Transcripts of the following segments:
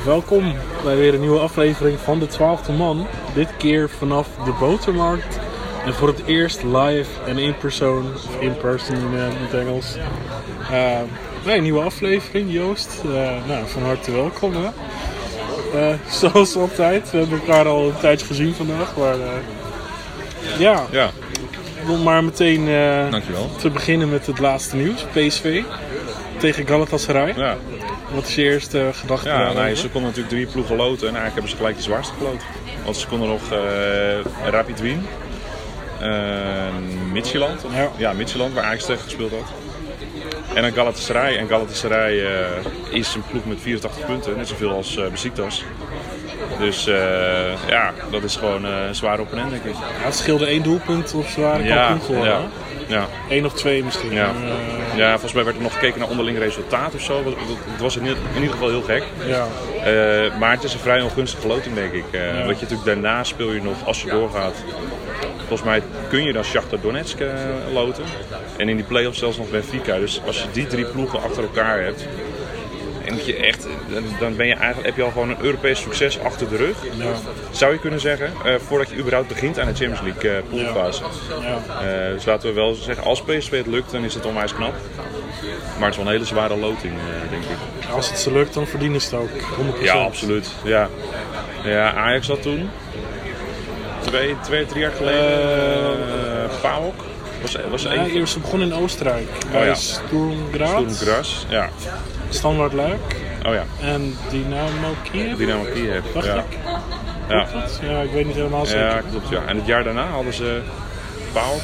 Welkom bij weer een nieuwe aflevering van de 12e man. Dit keer vanaf de Botermarkt. En voor het eerst live en in person in het Engels. Een nieuwe aflevering, Joost. Van harte welkom. Hè? Zoals altijd, we hebben elkaar al een tijdje gezien vandaag. Maar ja. Om maar meteen te beginnen met het laatste nieuws. PSV tegen Galatasaray. Ja. Wat is je eerste gedachte? Ze konden natuurlijk 3 ploegen loten en eigenlijk hebben ze gelijk de zwaarste geloten. Want ze konden nog Rapid Wien, Midtjylland, Midtjylland waar Ajax tegen gespeeld had. En dan Galatasaray. En Galatasaray is een ploeg met 84 punten, net zoveel als Besiktas. Dus dat is gewoon een zware opponent, denk ik. Ja, het scheelde 1 doelpunt of zware kampioen geworden. Ja. 1 of 2 misschien. Ja, volgens mij werd er nog gekeken naar onderling resultaat of zo. Het was in ieder geval heel gek. Ja. Maar het is een vrij ongunstige loting, denk ik. Want je natuurlijk daarna speel je nog, als je doorgaat. Volgens mij kun je dan Shakhtar Donetsk loten. En in die play-offs zelfs nog Benfica. Dus als je die 3 ploegen achter elkaar hebt. En dan heb je al gewoon een Europees succes achter de rug. Ja. Zou je kunnen zeggen, voordat je überhaupt begint aan de Champions League poolfase. Ja. Dus laten we wel zeggen, als PSV het lukt, dan is het onwijs knap. Maar het is wel een hele zware loting, denk ik. Als het ze lukt, dan verdienen ze het ook. 100%. Ja, absoluut. Ja, Ajax had toen 2-3 jaar geleden PAOK. Was Ze begonnen in Oostenrijk. Bij Sturm Graz. Ja. Standard Luik. Oh ja. En Dynamo Kiev. Dacht ik. Ja. Ja, ik weet niet helemaal zeker. Ja, klopt. Ja. En het jaar daarna hadden ze PAOK.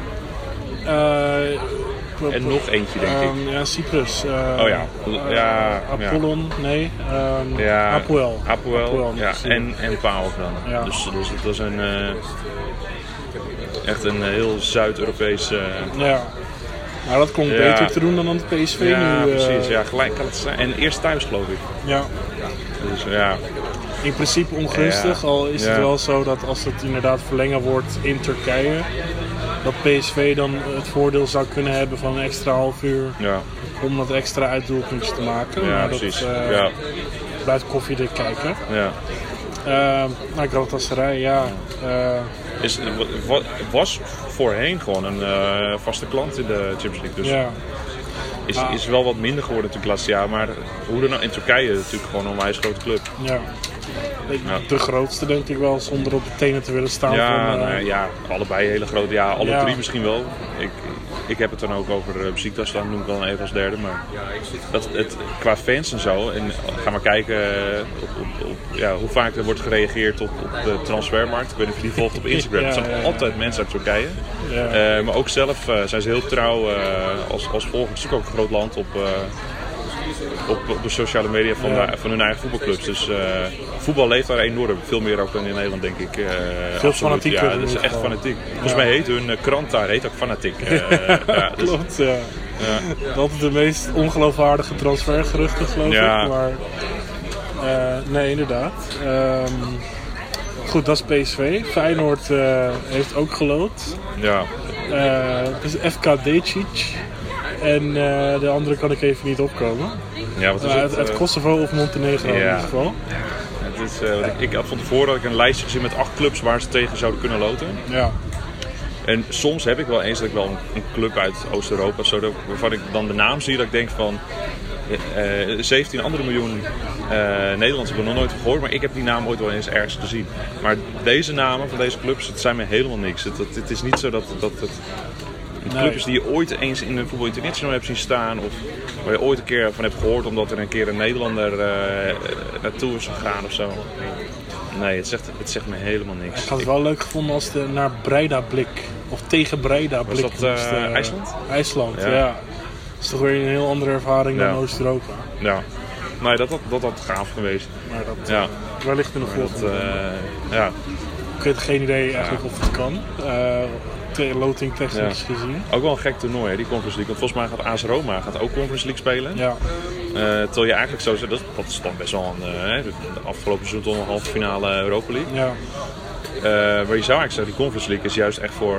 En nog eentje, denk ik. Ja, Cyprus. Apollon, nee. Apoel. Ja. En PAOK dan. Ja. Dus het was echt een heel Zuid-Europees... Ja. Maar dat klonk beter te doen dan aan de PSV ja, nu. Precies. Ja, gelijk kan het zijn. En eerst thuis, geloof ik. Ja. Dus ja. In principe ongunstig, al is het wel zo dat als het inderdaad verlengen wordt in Turkije, dat PSV dan het voordeel zou kunnen hebben van een extra half uur om dat extra uitdoelpuntje te maken. Ja, maar precies. Dat blijft koffiedik kijken. Ja. Galatasaray, was voorheen gewoon een vaste klant in de Champions League. Dus is wel wat minder geworden natuurlijk laatste jaar. Maar hoe dan nou in Turkije natuurlijk gewoon een onwijs grote club. Ja. De grootste denk ik wel, zonder op de tenen te willen staan. Allebei hele grote. Ja, alle 3 misschien wel. Ik heb het dan ook over Besiktas, dan noem ik wel even als derde. Maar qua fans en zo, en ga maar kijken hoe vaak er wordt gereageerd op de transfermarkt. Ik weet niet of je die volgt op Instagram. Het zijn altijd mensen uit Turkije. Ja. Maar ook zelf zijn ze heel trouw als volgers. Het is natuurlijk ook een groot land op de sociale media van hun eigen voetbalclubs. Dus voetbal leeft daar enorm. Veel meer ook dan in Nederland, denk ik. Veel fanatiek. Ja, dat is echt fanatiek. Volgens mij heet hun krant daar ook fanatiek. Klopt, ja. Dat is de meest ongeloofwaardige transfergeruchten, geloof ik. Maar nee, inderdaad. Goed, dat is PSV. Feyenoord heeft ook geloot. Ja. Dus FK Decic. En de andere kan ik even niet opkomen. Ja, wat is het Kosovo of Montenegro in ieder geval. Het is, ik had van tevoren had ik een lijstje gezien met 8 clubs waar ze tegen zouden kunnen loten. Ja. En soms heb ik wel eens dat ik wel een club uit Oost-Europa waarvan ik dan de naam zie dat ik denk van 17 andere miljoen Nederlanders hebben nog nooit gehoord, maar ik heb die naam ooit wel eens ergens gezien. Maar deze namen van deze clubs, het zijn me helemaal niks. Het is niet zo dat het een club is die je ooit eens in een Voetbal International hebt zien staan, of waar je ooit een keer van hebt gehoord omdat er een keer een Nederlander naartoe is gegaan of zo. Nee, het zegt me helemaal niks. Ik had het wel leuk gevonden als het naar Breidablik of tegen Breidablik. Was dat IJsland? IJsland, ja. Dat is toch weer een heel andere ervaring dan Oost-Europa. Ja. Nee, dat had gaaf geweest. Maar dat wellicht in de volgende. Ik heb geen idee eigenlijk of het kan. Loting technisch gezien. Ook wel een gek toernooi, hè, die Conference League. Want volgens mij gaat AS Roma ook Conference League spelen. Ja. Terwijl je eigenlijk zo zegt, dat is dan best wel de afgelopen seizoen toch een halve finale Europa League. Ja. Maar je zou eigenlijk zeggen, die Conference League is juist echt voor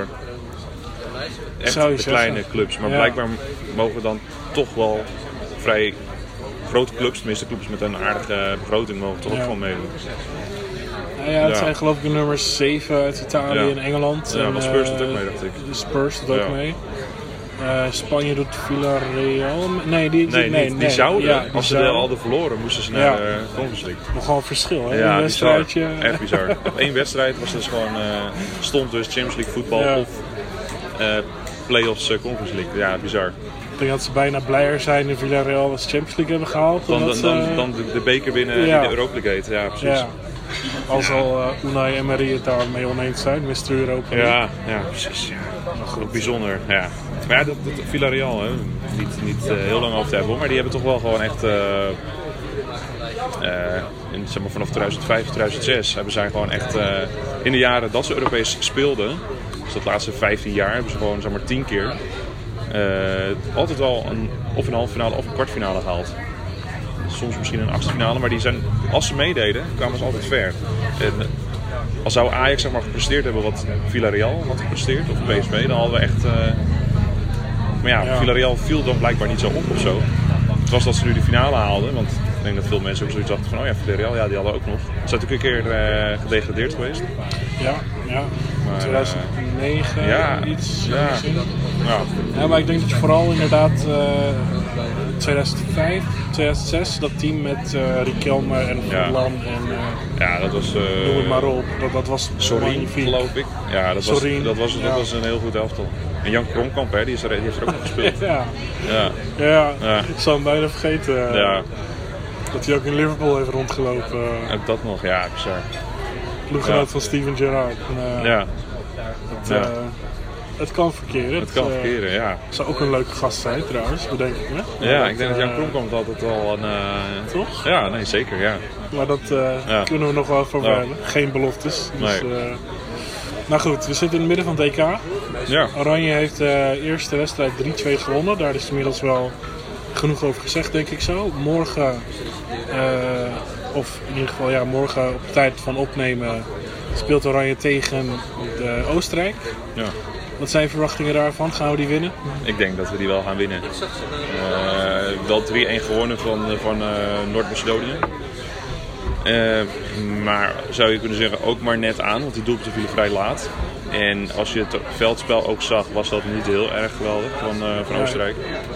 de kleine clubs. Maar blijkbaar mogen we dan toch wel vrij grote clubs, tenminste clubs met een aardige begroting, mogen toch ook gewoon meedoen. Het zijn geloof ik nummers 7 uit Italië en Engeland. Ja, maar Spurs doet ook mee, dacht ik. Spurs doet ook mee. Spanje doet Villarreal. Nee, die zouden. Als ze al de verloren, moesten ze naar de Conference League. Nogal een verschil, hè? Ja, een wedstrijdje. Echt bizar. Op 1 wedstrijd was dus gewoon, stond dus Champions League voetbal of Playoffs Conference League. Ja, bizar. Ik denk dat ze bijna blijer zijn in Villarreal als Champions League hebben gehaald. Dan de beker winnen die de Europa League heet. Ja, precies. Ja. Als al Unai Emery het daarmee oneens zijn, Mr. Europa. Ja, precies. Ja. Goed. Bijzonder, ja. Maar ja, dat Villarreal, hè, niet heel lang over te hebben, maar die hebben toch wel gewoon echt, zeg maar vanaf 2005, 2006 hebben zij gewoon echt, in de jaren dat ze Europees speelden, dus dat laatste 15 jaar, hebben ze gewoon zeg maar 10 keer, altijd wel of een halve finale of een kwartfinale gehaald. Soms misschien een achtste finale, maar die zijn, als ze meededen, kwamen ze altijd ver. En als zou Ajax zeg maar gepresteerd hebben wat Villarreal had gepresteerd, of PSV, dan hadden we echt... Maar ja, Villarreal viel dan blijkbaar niet zo op of zo. Het was dat ze nu de finale haalden, want ik denk dat veel mensen ook zoiets dachten van, oh ja, Villarreal, ja, die hadden ook nog. Ze zijn natuurlijk een keer gedegradeerd geweest. Ja. Maar, 2009 iets. Ja, maar ik denk dat je vooral inderdaad 2005, 2006, dat team met Riquelme en Forlan en dat was... noem het maar op. Dat was Sorin, geloof ik. Ja, dat was een heel goed elftal. En Jan Kronkamp, hè, die heeft er ook nog gespeeld. Ik zou hem bijna vergeten. Dat hij ook in Liverpool heeft rondgelopen. En dat nog, ja, bizar. Ploeggenoot van Steven Gerrard. Het kan verkeren. Het kan verkeren, ja. Het zou ook een leuke gast zijn trouwens, bedenk ik me. Ja, ik denk dat Jan Kronkamp altijd wel een... Toch? Ja, nee, zeker, ja. Maar dat kunnen we nog wel verwijden. Geen beloftes. Dus, nou goed, we zitten in het midden van het EK. Ja. Oranje heeft de eerste wedstrijd 3-2 gewonnen. Daar is inmiddels wel genoeg over gezegd, denk ik zo. Morgen, of in ieder geval morgen op tijd van opnemen, speelt Oranje tegen Oostenrijk. Ja. Wat zijn je verwachtingen daarvan? Gaan we die winnen? Ik denk dat we die wel gaan winnen. Wel 3-1 gewonnen van Noord-Macedonië. Maar zou je kunnen zeggen ook maar net aan, want die doelpunten vielen vrij laat. En als je het veldspel ook zag, was dat niet heel erg geweldig van Oostenrijk.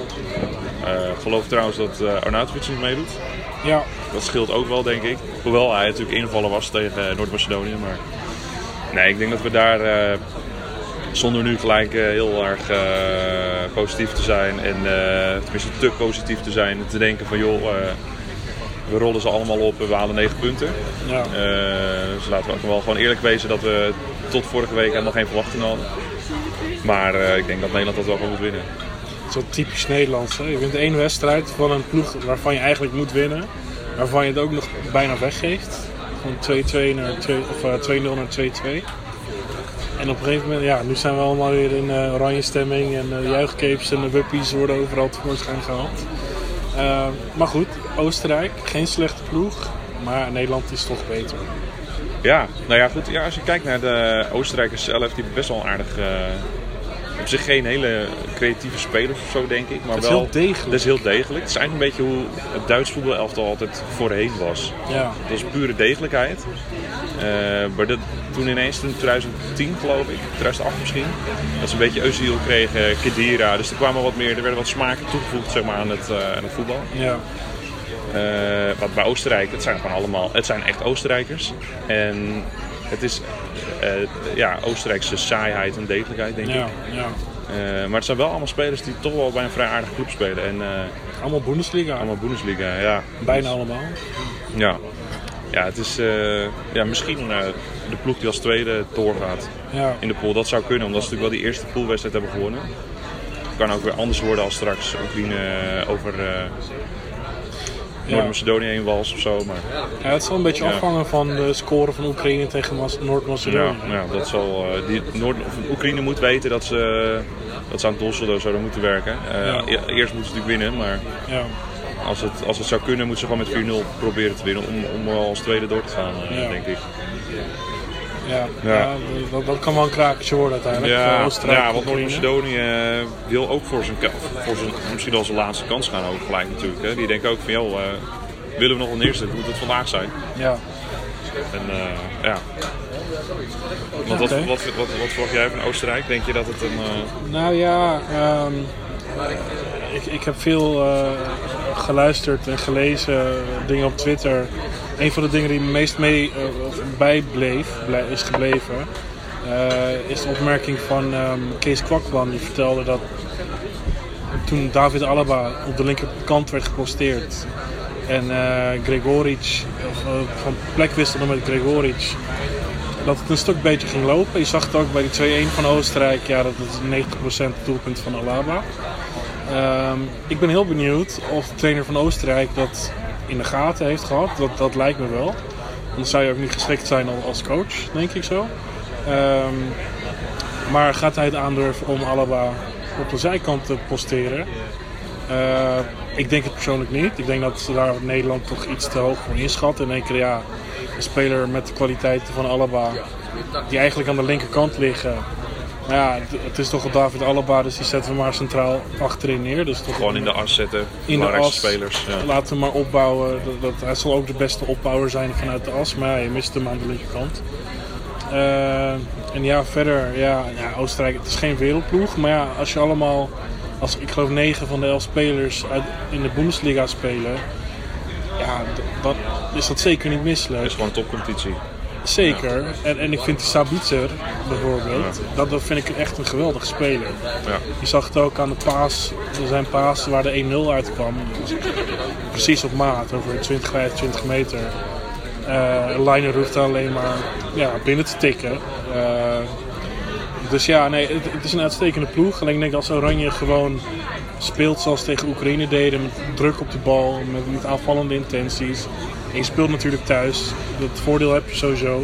Ik geloof trouwens dat Arnautovic niet meedoet. Ja. Dat scheelt ook wel, denk ik. Hoewel hij natuurlijk invallen was tegen Noord-Macedonië. Maar nee, ik denk dat we daar, zonder nu gelijk heel erg positief te zijn en tenminste te positief te zijn en te denken van joh, we rollen ze allemaal op en we halen 9 punten. Ja. Dus laten we ook wel gewoon eerlijk wezen dat we tot vorige week helemaal geen verwachting hadden. Maar ik denk dat Nederland dat wel gewoon moet winnen. Zo typisch Nederlands. Hè? Je wint 1 wedstrijd van een ploeg waarvan je eigenlijk moet winnen. Waarvan je het ook nog bijna weggeeft. Van 2-2 naar 2-0 naar 2-2. En op een gegeven moment, nu zijn we allemaal weer in oranje stemming. En de juichcapes en de wuppies worden overal tevoorschijn gehaald. Maar goed, Oostenrijk, geen slechte ploeg. Maar Nederland is toch beter. Ja, nou ja, goed. Ja, als je kijkt naar de Oostenrijkers zelf, die best wel aardig... op zich geen hele creatieve spelers of zo, denk ik. Maar het is wel, heel degelijk. Het is heel degelijk. Het is eigenlijk een beetje hoe het Duits voetbalelftal altijd voorheen was. Ja. Dat was pure degelijkheid. Maar toen ineens, in 2010 geloof ik, 2008 misschien, dat ze een beetje Özil kregen, Khedira. Dus er kwamen wat meer, er werden wat smaken toegevoegd zeg maar, aan het voetbal. Ja. Wat bij Oostenrijk, het zijn echt Oostenrijkers. En het is Oostenrijkse saaiheid en degelijkheid, denk ik. Ja. Maar het zijn wel allemaal spelers die toch wel bij een vrij aardige club spelen. En, allemaal Bundesliga. Allemaal Bundesliga, ja. Bijna allemaal. Ja. Ja, het is misschien de ploeg die als tweede doorgaat in de pool. Dat zou kunnen, omdat ze natuurlijk wel die eerste poolwedstrijd hebben gewonnen. Het kan ook weer anders worden als straks Oekraïne over Noord-Macedonië heen wals of zo. Maar... Ja, het zal een beetje afhangen van de score van Oekraïne tegen Noord-Macedonië. Ja, dat zal. Oekraïne moet weten dat ze aan het dosselen zouden moeten werken. Eerst moeten ze natuurlijk winnen, maar als het zou kunnen, moeten ze gewoon met 4-0 proberen te winnen om als tweede door te gaan, denk ik. Dat kan wel een krakertje worden uiteindelijk. Ja, Oostenrijk, want Noord-Macedonië wil ook voor zijn misschien al zijn laatste kans gaan ook gelijk natuurlijk. Hè. Die denken ook van, joh, willen we nog wel neerzetten, moet het vandaag zijn. Ja. En Want wat verwacht jij van Oostenrijk? Denk je dat het een... Nou ja, ik heb veel geluisterd en gelezen dingen op Twitter. Een van de dingen die me meest is gebleven, is de opmerking van Kees Kwakman. Die vertelde dat toen David Alaba op de linkerkant werd geposteerd en Gregoric van plek wisselde met Gregoric, dat het een stuk beter ging lopen. Je zag het ook bij die 2-1 van Oostenrijk. Ja, dat is 90% doelpunt van Alaba. Ik ben heel benieuwd of de trainer van Oostenrijk dat in de gaten heeft gehad. Dat lijkt me wel. Dan zou je ook niet geschikt zijn als coach, denk ik zo. Maar gaat hij het aandurven om Alaba op de zijkant te posteren? Ik denk het persoonlijk niet. Ik denk dat ze daar in Nederland toch iets te hoog voor inschatten. En denken, ja, een speler met de kwaliteiten van Alaba, die eigenlijk aan de linkerkant liggen. Maar ja, het is toch al David Alaba, dus die zetten we maar centraal achterin neer. Dus toch gewoon in de as zetten, in de as, spelers. Ja. Laten we maar opbouwen. Hij zal ook de beste opbouwer zijn vanuit de as, maar ja, je mist hem aan de linkerkant. En ja, verder, Oostenrijk, het is geen wereldploeg. Maar ja, als je allemaal, ik geloof 9 van de 11 spelers in de Bundesliga spelen, ja, dan is dat zeker niet misselijk. Het is gewoon een topcompetitie. Zeker. Ja. En ik vind die Sabitzer bijvoorbeeld, dat vind ik echt een geweldige speler. Ja. Je zag het ook aan de paas, zijn paas waar de 1-0 uitkwam. Precies op maat, over 20, 25 meter. Leiner hoeft alleen maar binnen te tikken. Dus ja, nee, het is een uitstekende ploeg. Alleen ik denk als Oranje gewoon speelt zoals tegen Oekraïne deden, met druk op de bal, met aanvallende intenties. En je speelt natuurlijk thuis. Dat voordeel heb je sowieso.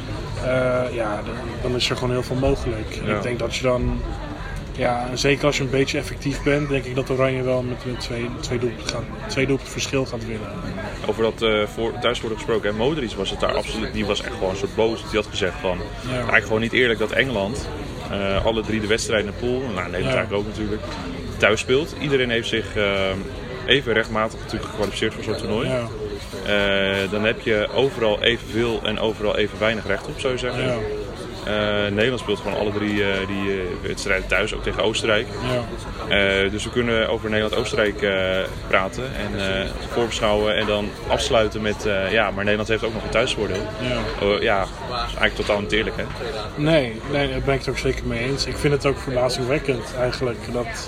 Dan is er gewoon heel veel mogelijk. En ik denk dat je dan, zeker als je een beetje effectief bent, denk ik dat Oranje wel met twee doelpunten verschil gaat winnen. Over dat thuisvoordeel gesproken, hè? Modric was het daar absoluut. Die was echt gewoon een soort boos. Die had gezegd van, eigenlijk gewoon niet eerlijk dat Engeland alle 3 de wedstrijden in de pool, Nederland eigenlijk ook natuurlijk, thuis speelt. Iedereen heeft zich even rechtmatig natuurlijk gekwalificeerd voor zo'n toernooi. Ja. Dan heb je overal evenveel en overal even weinig recht op, zou je zeggen. Ja. Nederland speelt gewoon alle 3 die wedstrijden thuis, ook tegen Oostenrijk. Ja. Dus we kunnen over Nederland-Oostenrijk praten en voorbeschouwen en dan afsluiten met maar Nederland heeft ook nog een thuisvoordeel. Ja. Dat is eigenlijk totaal niet eerlijk, hè? Nee, daar ben ik het ook zeker mee eens. Ik vind het ook verbazingwekkend eigenlijk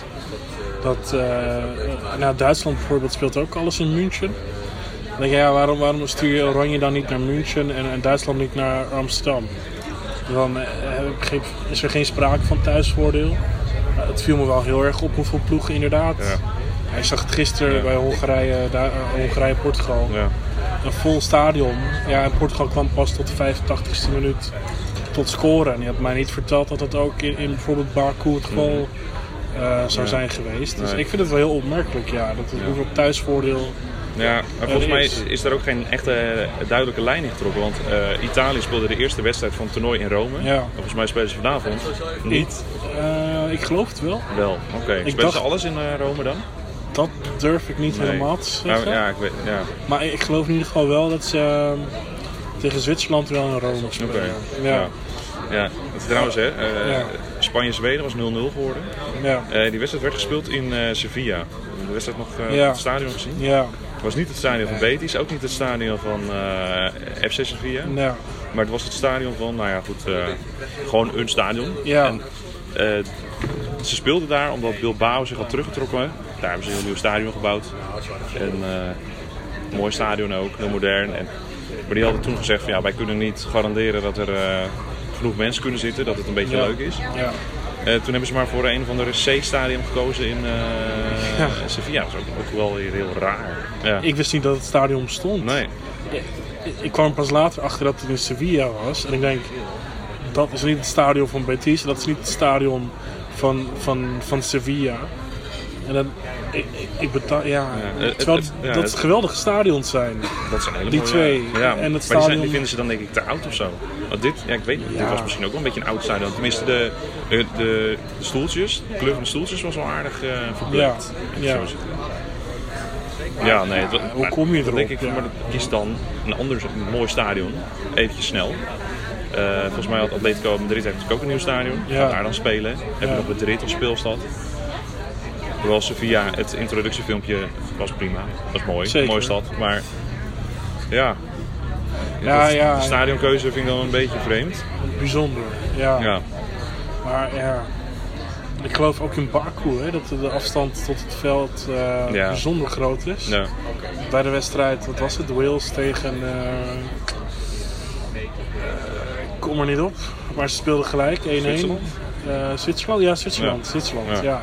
dat Duitsland bijvoorbeeld speelt ook alles in München. Dan denk je, waarom stuur je Oranje dan niet naar München en Duitsland niet naar Amsterdam? Dan is er geen sprake van thuisvoordeel. Het viel me wel heel erg op hoeveel ploegen inderdaad. Ja. Hij zag het gisteren bij Hongarije-Portugal. Ja. Een vol stadion. Ja, en Portugal kwam pas tot de 85ste minuut tot scoren. En die had mij niet verteld dat dat ook in bijvoorbeeld Baku het geval zou zijn geweest. Dus ik vind het wel heel opmerkelijk, hoeveel thuisvoordeel. Ja, maar volgens mij is er ook geen echte duidelijke lijn in getrokken. Want Italië speelde de eerste wedstrijd van het toernooi in Rome. Ja. Volgens mij spelen ze vanavond niet. Ik geloof het wel. Wel, oké. Spelen ze alles in Rome dan? Dat durf ik niet helemaal te zeggen. Maar ik geloof in ieder geval wel dat ze tegen Zwitserland wel in Rome spelen. Okay. Ja, trouwens Spanje-Zweden was 0-0 geworden. Ja. Die wedstrijd werd gespeeld in Sevilla. De wedstrijd nog het stadion gezien. Ja. Het was niet het stadion van Betis, ook niet het stadion van FC Sevilla. Ja. Maar het was het stadion van, gewoon een stadion. Ja. En, ze speelden daar omdat Bilbao zich had teruggetrokken. Daar hebben ze een heel nieuw stadion gebouwd. En een mooi stadion ook, heel modern. Maar die hadden toen gezegd van wij kunnen niet garanderen dat er genoeg mensen kunnen zitten, dat het een beetje leuk is. Ja. Toen hebben ze maar voor een of andere C-stadion gekozen in Sevilla. Dat is ook wel weer heel raar. Ja. Ik wist niet dat het stadion bestond. Nee. Ik kwam pas later achter dat het in Sevilla was. En ik denk, dat is niet het stadion van Betis. Dat is niet het stadion van Sevilla. En dan, ik betaal, terwijl dat het geweldige stadions zijn. Dat zijn hele die mooie, twee. Ja. En het maar stadion... die vinden ze dan denk ik te oud of zo. Want dit, ik weet niet, dit was misschien ook wel een beetje een oud stadion. Tenminste, de stoeltjes, de kleur van de stoeltjes was wel aardig verkleurd. Ja, nee. Hoe kom je erop? Denk ik, maar kies dan een mooi stadion. Eventjes snel. Volgens mij had Atletico Madrid heeft ook een nieuw stadion. Gaat daar dan spelen. Heb je nog Madrid als speelstad. Hoewel Sevilla, het introductiefilmpje was prima. Was mooi. Zeker. Mooie stad. Maar de stadionkeuze vind ik dan een beetje vreemd. Bijzonder, ja. Maar ik geloof ook in Baku, hè, dat de afstand tot het veld bijzonder groot is. Ja. Bij de wedstrijd, wat was het? Wales tegen... ik kom er niet op, maar ze speelden gelijk, 1-1. Zwitserland? Ja, Zwitserland. Ja.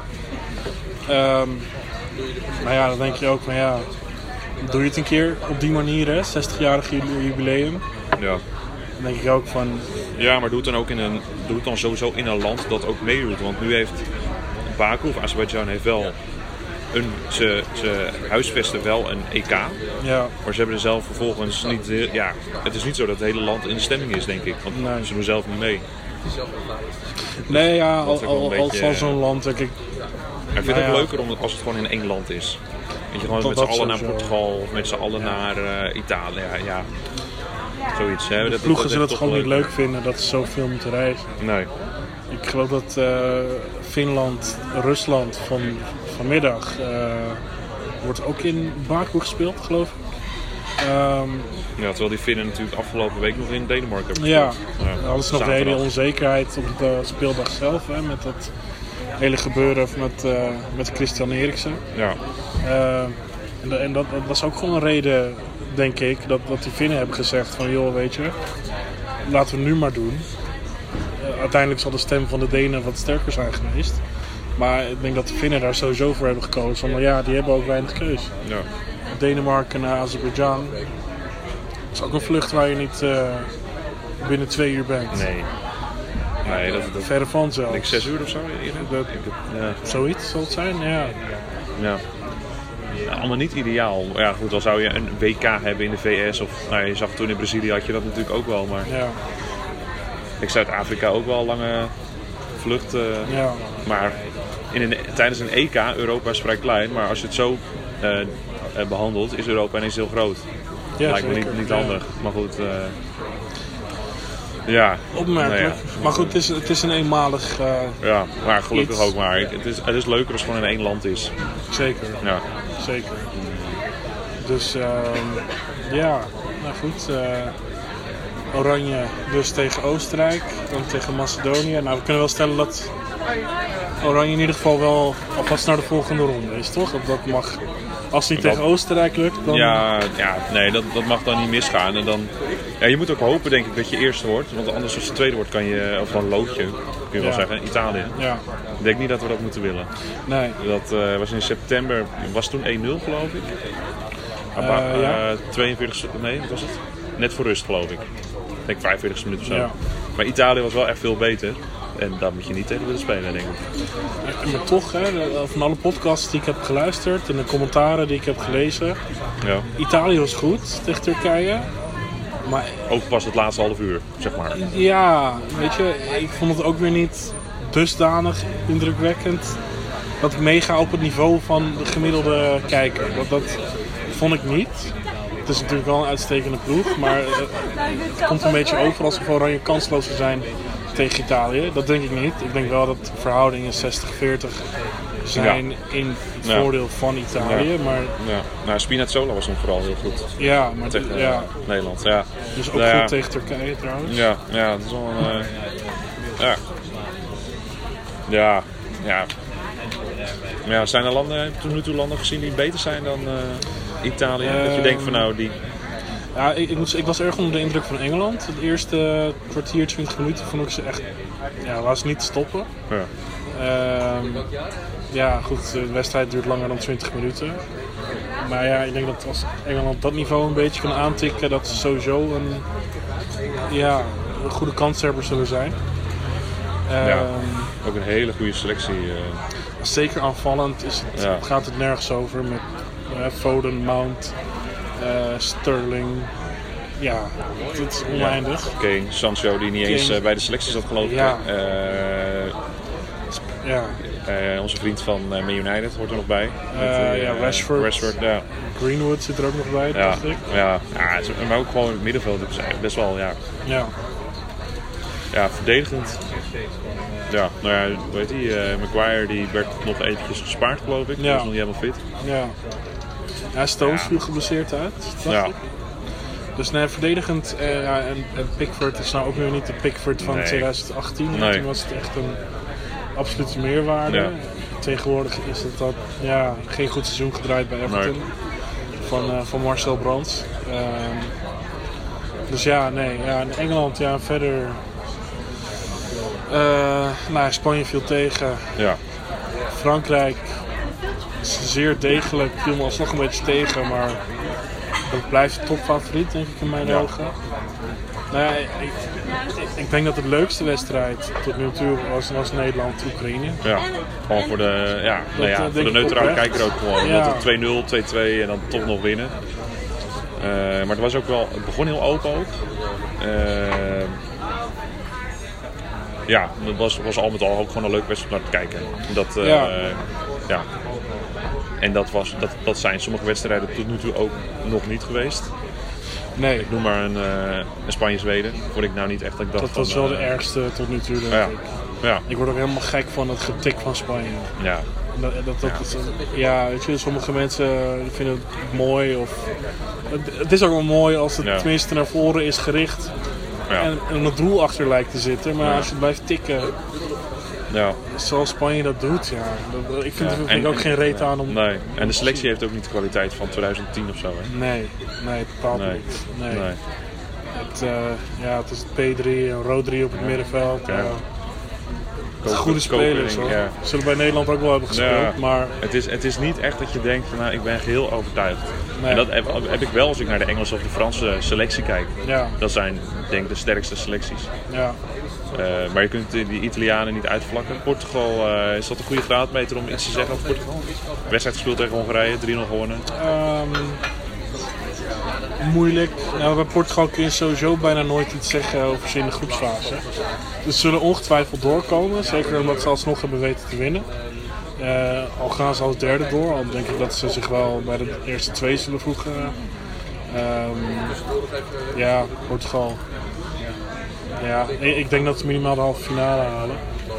Maar ja, dan denk je ook van doe je het een keer op die manier, hè? 60-jarig jubileum. Ja. Dan denk ik ook van... Ja, maar doe het dan sowieso in een land dat ook meedoet. Want nu heeft Baku of Azerbeidzjan heeft wel ze huisvesten wel een EK. Ja. Maar ze hebben er zelf vervolgens niet... het is niet zo dat het hele land in de stemming is, denk ik. Want ze doen zelf niet mee. Nee, als zo'n land, denk ik... Ik vind het leuker als het gewoon in één land is. Weet je, gewoon met z'n allen naar Portugal of met z'n allen naar Italië. Ja. Zoiets. Hè. De ploegen zullen het gewoon niet leuk vinden dat ze zoveel moeten reizen. Nee. Ik geloof dat Finland, Rusland vanmiddag wordt ook in Baku gespeeld, geloof ik. Terwijl die Finnen natuurlijk afgelopen week nog in Denemarken hebben gespeeld. Ja, alles nog de hele onzekerheid op de speeldag zelf, hè, met dat hele gebeuren met Christian Eriksen. Ja. En dat was ook gewoon een reden, denk ik, dat die Finnen hebben gezegd van joh, weet je, laten we het nu maar doen. Uiteindelijk zal de stem van de Denen wat sterker zijn geweest. Maar ik denk dat de Finnen daar sowieso voor hebben gekozen. Want die hebben ook weinig keus. Ja. Denemarken naar Azerbeidzjan. Dat is ook een vlucht waar je niet binnen 2 uur bent. Nee, dat verre van zelfs. Denk 6 uur of zo? Zoiets zal het zijn, ja. Allemaal niet ideaal. Ja, goed, dan zou je een WK hebben in de VS. Of je zag toen in Brazilië had je dat natuurlijk ook wel. Maar ik Zuid-Afrika ook wel lange vlucht. Maar tijdens een EK, Europa is vrij klein. Maar als je het zo behandelt, is Europa ineens heel groot. Ja, lijkt me niet handig. Maar goed... opmerkelijk. Maar goed, het is een eenmalig... maar gelukkig iets. Ook maar. Het is leuker als het gewoon in één land is. Zeker. Ja. Zeker. Dus nou goed. Oranje dus tegen Oostenrijk, dan tegen Macedonië. Nou, we kunnen wel stellen dat Oranje in ieder geval wel alvast naar de volgende ronde is, toch? Dat mag. Als het niet tegen Oostenrijk lukt, dan... Nee, dat mag dan niet misgaan. En dan, je moet ook hopen, denk ik, dat je eerste wordt. Want anders als je tweede wordt, kan je, of dan loodje, kun je wel zeggen, Italië. Ja. Ik denk niet dat we dat moeten willen. Nee. Dat was in september, was toen 1-0 geloof ik. 42, nee, wat was het? Net voor rust geloof ik. Ik denk 45 minuten of zo. Ja. Maar Italië was wel echt veel beter. En daar moet je niet tegen willen spelen, denk ik. Maar toch, van alle podcasts die ik heb geluisterd en de commentaren die ik heb gelezen. Ja. Italië was goed tegen Turkije. Maar ook pas het laatste half uur, zeg maar. Ja, weet je, ik vond het ook weer niet dusdanig indrukwekkend dat ik meega op het niveau van de gemiddelde kijker. Dat vond ik niet. Het is natuurlijk wel een uitstekende ploeg, maar het komt een beetje over alsof Oranje kansloos zijn tegen Italië. Dat denk ik niet. Ik denk wel dat de verhoudingen 60-40 zijn in het voordeel van Italië. Ja. Maar... Nou, Spinazzola was nog vooral heel goed. Ja, maar tegen Nederland. Ja. Dus ook goed tegen Turkije trouwens. Ja, dat is wel een... Ja, zijn er landen, tot nu toe landen gezien die beter zijn dan Italië? Dat je denkt van nou, die... Ja, ik was erg onder de indruk van Engeland. Het eerste kwartier, 20 minuten vond ik ze echt... was niet te stoppen. Ja. Goed, de wedstrijd duurt langer dan 20 minuten. Maar ik denk dat als Engeland dat niveau een beetje kan aantikken, dat ze sowieso een goede kanshebber zullen zijn. Ook een hele goede selectie. zeker aanvallend gaat het nergens over met Foden, Mount, Sterling. Ja, het is oneindig. Kane, Sancho die niet eens bij de selectie zat geloof ik. Onze vriend van Man United hoort er nog bij. Rashford. Greenwood zit er ook nog bij, dacht ik. Maar ook gewoon in het middenveld best wel, Ja, verdedigend. Ja, nou ja, hoe heet die? Maguire die werd nog eventjes gespaard geloof ik. Die was nog niet helemaal fit. Ja, Stones viel geblesseerd uit, dacht ik. Dus verdedigend en Pickford is nou ook weer niet de Pickford van 2018. Toen was het echt een absolute meerwaarde. Ja. Tegenwoordig is het dat geen goed seizoen gedraaid bij Everton. Van Marcel Brands. Dus in Engeland verder. Spanje viel tegen. Ja. Frankrijk is zeer degelijk, viel me alsnog een beetje tegen, maar dat blijft topfavoriet denk ik in mijn ogen. Ik denk dat het leukste wedstrijd tot nu toe was Nederland-Oekraïne. Ja, gewoon voor de, voor de neutrale kijker ook gewoon. Ja. Dat het 2-0, 2-2 en dan toch nog winnen. Maar het was ook wel, het begon heel open ook. Het was al met al ook gewoon een leuk wedstrijd om naar te kijken. En dat zijn sommige wedstrijden tot nu toe ook nog niet geweest. Nee. Ik noem maar een Spanje-Zweden. Vond ik nou niet echt dat ik dacht dat was wel de ergste tot nu toe, denk ik. Ja. Ik word ook helemaal gek van het getik van Spanje. Ja. Weet je, sommige mensen vinden het mooi. Het is ook wel mooi als het tenminste naar voren is gericht. Ja. En het doel achter lijkt te zitten. Maar als je blijft tikken, zoals Spanje dat doet, ik vind er ook geen reet aan om... Nee, en de selectie heeft ook niet de kwaliteit van 2010 of zo, hè? Nee, bepaald niet. Nee. Het is het P3 en Rodri op het middenveld. Goede spelers, hoor. Zullen bij Nederland ook wel hebben gespeeld, maar... Het is niet echt dat je denkt van, ik ben geheel overtuigd. Nee. En dat heb ik wel als ik naar de Engelse of de Franse selectie kijk. Ja. Dat zijn, denk ik, de sterkste selecties. Ja. Maar je kunt die Italianen niet uitvlakken. Portugal, is dat een goede graadmeter om iets te zeggen over Portugal? Wedstrijd gespeeld tegen Hongarije, 3-0 gewonnen. Moeilijk. Bij Portugal kun je sowieso bijna nooit iets zeggen over ze in de groepsfase. Dus ze zullen ongetwijfeld doorkomen. Zeker omdat ze alsnog hebben weten te winnen. Al gaan ze als derde door. Al denk ik dat ze zich wel bij de eerste twee zullen voegen. Portugal. Ja, ik denk dat ze minimaal de halve finale halen.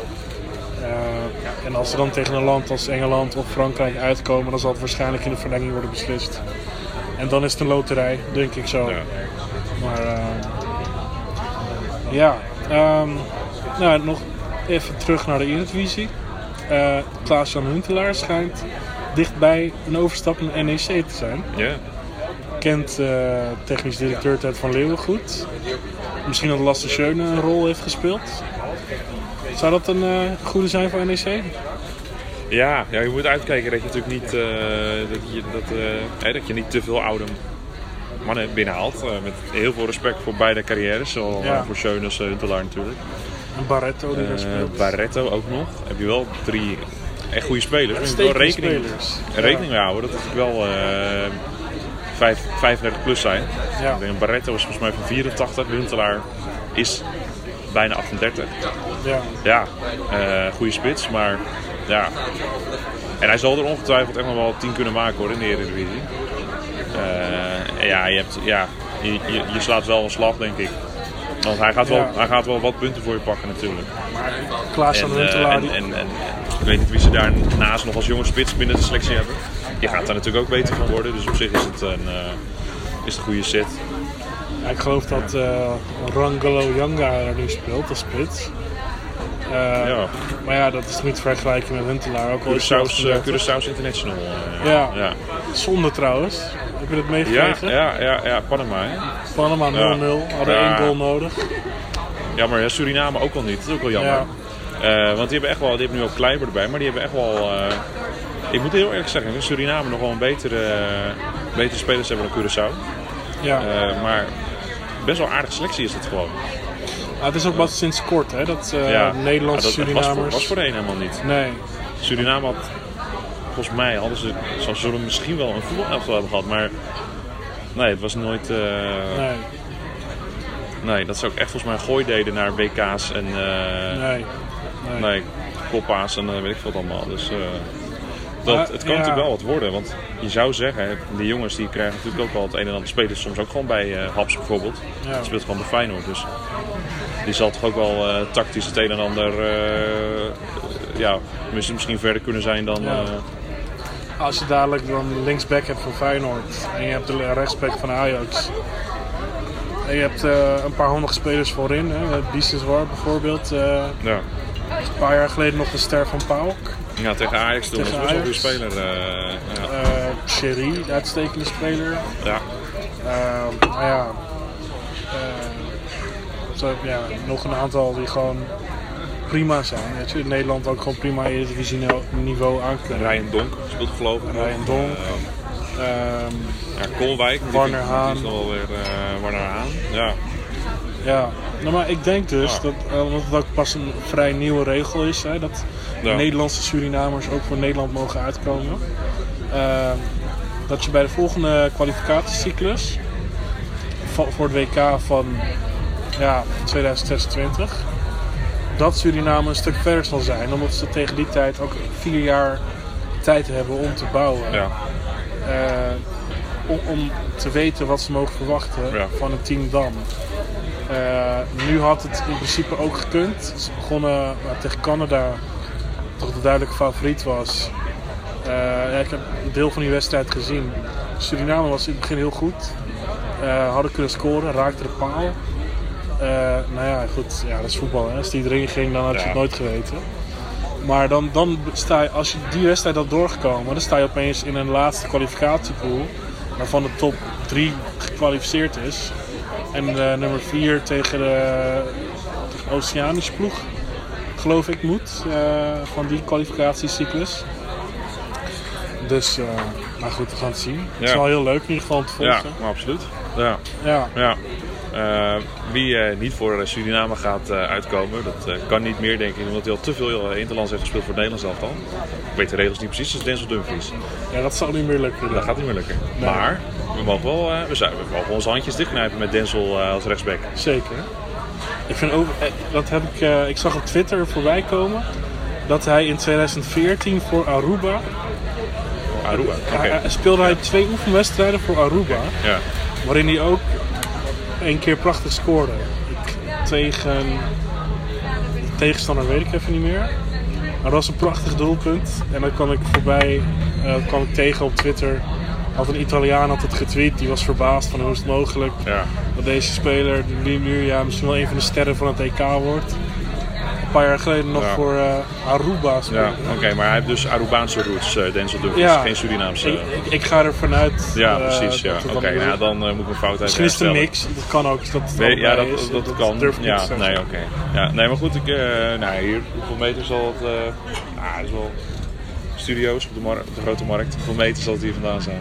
En als ze dan tegen een land als Engeland of Frankrijk uitkomen, dan zal het waarschijnlijk in de verlenging worden beslist. En dan is het een loterij, denk ik zo. Maar nog even terug naar de Eredivisie. Klaas-Jan Huntelaar schijnt dichtbij een overstap naar NEC te zijn. Yeah. Kent technisch directeur Ted van Leeuwen goed. Misschien dat Lasse Schöne een rol heeft gespeeld. Zou dat een goede zijn voor NEC? Ja, je moet uitkijken dat je natuurlijk niet dat je niet te veel oude mannen binnenhaalt. Met heel veel respect voor beide carrières, zowel voor Schöne als Huntelaar natuurlijk. En Barretto die daar speelt. Barretto ook nog. Heb je wel 3 echt goede spelers. Moet je wel rekening mee houden dat het wel 35 plus zijn. Ja. Ik denk, Barretto is volgens mij van 84, Huntelaar is bijna 38. Goede spits, maar en hij zal er ongetwijfeld echt nog wel 10 kunnen maken hoor in de Eredivisie. Je slaat wel een slag denk ik. Want hij gaat wel wat punten voor je pakken natuurlijk. Maar Klaas van Huntelaar... Ik weet niet wie ze daarnaast nog als jonge spits binnen de selectie hebben. Je gaat daar natuurlijk ook beter van worden. Dus op zich is het een goede set. Ja, ik geloof dat Rangelo Yanga er nu speelt als spits. Maar dat is niet te vergelijken met Huntelaar. Ook Curaçao's International. Zonde trouwens. Heb je dat meegekregen? Ja, Panama. Hè? Panama 0-0. Hadden 1 goal nodig. Ja, maar Suriname ook al niet. Dat is ook wel jammer. Want die hebben nu ook Kleiber erbij. Maar die hebben echt wel... ik moet heel eerlijk zeggen, Suriname nog wel een betere spelers hebben dan Curaçao. Maar best wel een aardige selectie is het gewoon. Het is ook pas sinds kort, hè? Dat Nederlandse Surinamers... Dat was voorheen helemaal niet. Nee. Suriname had, volgens mij hadden ze zullen misschien wel een voetbalelftal hebben gehad, maar nee, het was nooit. Nee, dat ze ook echt volgens mij gooi deden naar WK's en nee, koppa's en weet ik veel allemaal. Dus het kan natuurlijk wel wat worden, want je zou zeggen, die jongens die krijgen natuurlijk ook wel het een en ander spelen, soms ook gewoon bij Haps bijvoorbeeld. Ja. Dat speelt gewoon bij Feyenoord, dus die zal toch ook wel tactisch het een en ander misschien verder kunnen zijn dan. Als je dadelijk dan linksback hebt van Feyenoord en je hebt de rechtsback van Ajax. En je hebt een paar handige spelers voorin. Biseswar bijvoorbeeld. Een paar jaar geleden nog de ster van PAOK. Ja, tegen Ajax toen. Dat was wel een goede speler. Sherry, uitstekende speler. Ja. Nog een aantal die gewoon prima zijn. Weet je, in Nederland ook gewoon prima Eredivisie niveau aan kunnen. Ryan Donk speelt geloof ik. Ryan Donk. Koolwijk. Warner Haan. Die is wel weer Warner Haan. Ja, nou, maar ik denk dus dat het ook pas een vrij nieuwe regel is, hè, dat Nederlandse Surinamers ook voor Nederland mogen uitkomen. Dat je bij de volgende kwalificatiecyclus voor het WK van 2026, dat Suriname een stuk verder zal zijn, omdat ze tegen die tijd ook 4 jaar tijd hebben om te bouwen. Ja. Om te weten wat ze mogen verwachten van een team dan. Nu had het in principe ook gekund. Ze begonnen tegen Canada, toch de duidelijke favoriet was. Ik heb een deel van die wedstrijd gezien. Suriname was in het begin heel goed. Hadden kunnen scoren, raakte de paal. Dat is voetbal. Hè. Als die erin ging, dan had je het nooit geweten. Maar dan sta je, als je die wedstrijd had doorgekomen, dan sta je opeens in een laatste kwalificatiepool, waarvan de top 3 gekwalificeerd is. En nummer 4 tegen de Oceanische ploeg, geloof ik, moet van die kwalificatiecyclus. Dus, maar goed, we gaan het zien. Het is wel heel leuk in ieder geval om te volgen. Ja, absoluut. Ja. Wie niet voor Suriname gaat uitkomen, dat kan niet meer, denk ik, omdat hij al te veel interlands heeft gespeeld voor het Nederlands elftal. Ik weet de regels niet precies, dus Denzel Dumfries. Ja, dat zal niet meer lukken. Dat gaat niet meer lukken. Nee. Maar we mogen wel onze handjes dichtknijpen met Denzel als rechtsback. Zeker. Ik vind ook, ik zag op Twitter voorbij komen dat hij in 2014 voor Aruba. Speelde hij 2 oefenwedstrijden voor Aruba, waarin hij ook 1 keer prachtig scoorde. Tegen de tegenstander weet ik even niet meer. Maar dat was een prachtig doelpunt. En dan kwam ik tegen op Twitter. Een Italiaan had het getweet. Die was verbaasd van hoe is het mogelijk dat deze speler die nu misschien wel een van de sterren van het EK wordt. Een paar jaar geleden nog voor Aruba speelde. Ja, oké, maar hij heeft dus Arubaanse roots, Denzel Dumfries, geen Surinaamse. Ik ga er vanuit. Ja, precies. Dan moet ik mijn fout misschien is het een mix, dat kan ook. Dat kan. Durf ik niet te nee, oké. Ja, nee, maar goed, hier, hoeveel meter zal het? Dat is wel studio's op de grote markt. Hoeveel meter zal het hier vandaan zijn?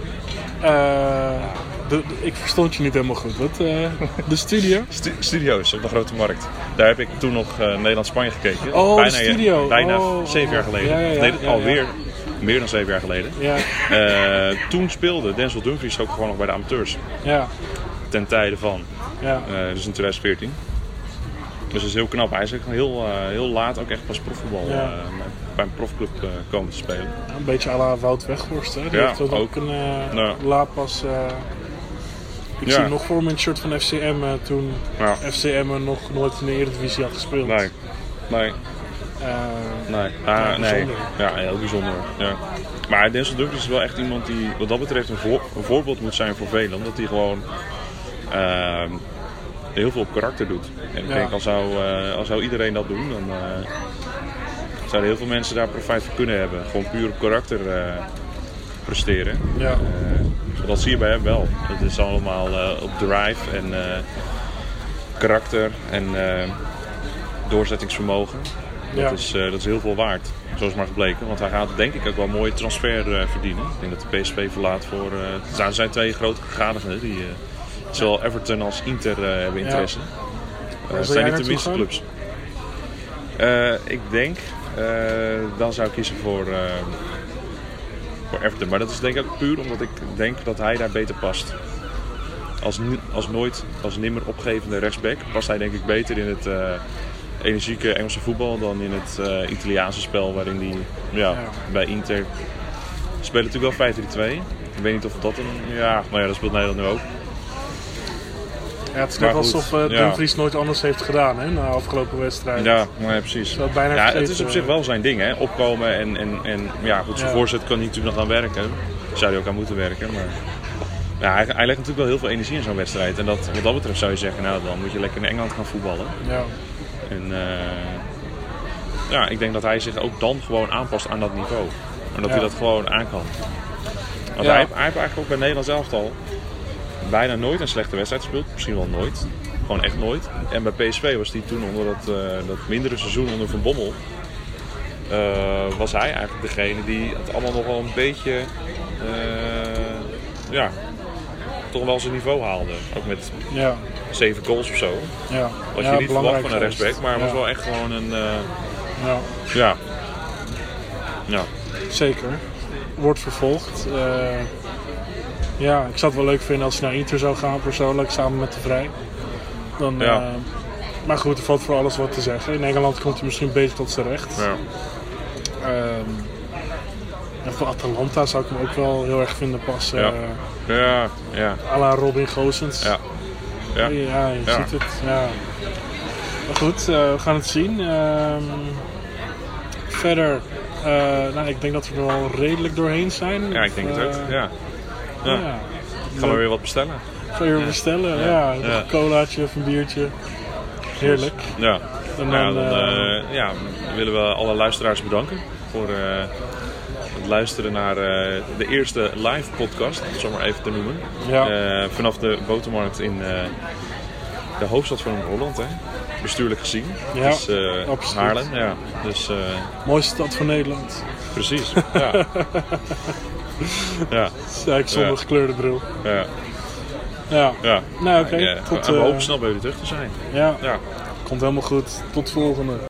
Ik verstond je niet helemaal goed. Wat? De studio? Studio's op de grote markt. Daar heb ik toen nog Nederland-Spanje gekeken. Bijna 7 jaar geleden. Alweer meer dan 7 jaar geleden. Ja. Toen speelde Denzel Dumfries ook gewoon nog bij de amateurs. Ja. Ten tijde van. Ja. Dus in 2014. Dus dat is heel knap. Hij is ook heel laat ook echt pas profvoetbal bij een profclub komen te spelen. Ja, een beetje à la Wout Weghorst. Hè? Die heeft ook een laat pas. Ik zie nog voor me een shirt van FCM toen FCM nog nooit in de Eredivisie had gespeeld. Nee. Ja, heel bijzonder. Ja. Maar Denzel Dumfries is wel echt iemand die wat dat betreft een voorbeeld moet zijn voor velen. Omdat hij gewoon heel veel op karakter doet. En ik denk, als zou iedereen dat doen, dan zouden heel veel mensen daar profijt van kunnen hebben. Gewoon puur op karakter presteren. Ja. Dat zie je bij hem wel. Het is allemaal op drive en karakter en doorzettingsvermogen. Dat is heel veel waard. Zo is maar gebleken. Want hij gaat denk ik ook wel een mooie transfer verdienen. Ik denk dat de PSV verlaat voor... er zijn 2 grote gegadigden die zowel Everton als Inter hebben interesse. Het zijn niet de minste clubs. Ik denk dan zou ik kiezen voor Everton. Maar dat is denk ik ook puur omdat ik denk dat hij daar beter past. Als nimmer opgevende rechtsback past hij denk ik beter in het energieke Engelse voetbal dan in het Italiaanse spel waarin hij bij Inter spelen natuurlijk wel 5-3-2. Ik weet niet of dat dat speelt Nederland nu ook. Ja, het is net alsof Dumfries nooit anders heeft gedaan hè, na de afgelopen wedstrijd. Ja, precies. Het is op zich wel zijn ding, hè? Opkomen en zijn voorzet kan hij natuurlijk nog aan werken. Zou hij ook aan moeten werken, maar hij legt natuurlijk wel heel veel energie in zo'n wedstrijd. En wat dat betreft zou je zeggen, nou dan moet je lekker in Engeland gaan voetballen. Ja. En ik denk dat hij zich ook dan gewoon aanpast aan dat niveau. En dat hij dat gewoon aan kan. Want hij heeft eigenlijk ook bij Nederland elftal bijna nooit een slechte wedstrijd gespeeld. Misschien wel nooit. Gewoon echt nooit. En bij PSV was hij toen onder dat mindere seizoen onder Van Bommel. Was hij eigenlijk degene die het allemaal nog wel een beetje toch wel zijn niveau haalde. Ook met 7 goals of zo. Ja. Wat je niet verwacht van een rechtsback, maar was wel echt gewoon een Zeker. Wordt vervolgd. Ik zou het wel leuk vinden als hij naar Inter zou gaan persoonlijk, samen met de Vrij. Dan, maar goed, er valt voor alles wat te zeggen. In Engeland komt hij misschien beter tot zijn recht. Ja. En voor Atalanta zou ik hem ook wel heel erg vinden passen. À la Robin Gosens. Je ziet het. Ja. Maar goed, we gaan het zien. Verder, ik denk dat we er wel redelijk doorheen zijn. Ja, ik denk het ook. Gaan we weer wat bestellen? Ga je weer bestellen? Een colaatje of een biertje. Heerlijk. Ja. En dan willen we alle luisteraars bedanken voor het luisteren naar de eerste live podcast, om het zo maar even te noemen. Vanaf de botermarkt in de hoofdstad van Holland, hè? Bestuurlijk gezien. Ja, dus, Haarlem. Ja. Dus, mooiste stad van Nederland. Precies. Ja. Eigenlijk zonder gekleurde bril. Nou, oké. We hopen snel bij jullie terug te zijn. Ja. Komt helemaal goed. Tot de volgende.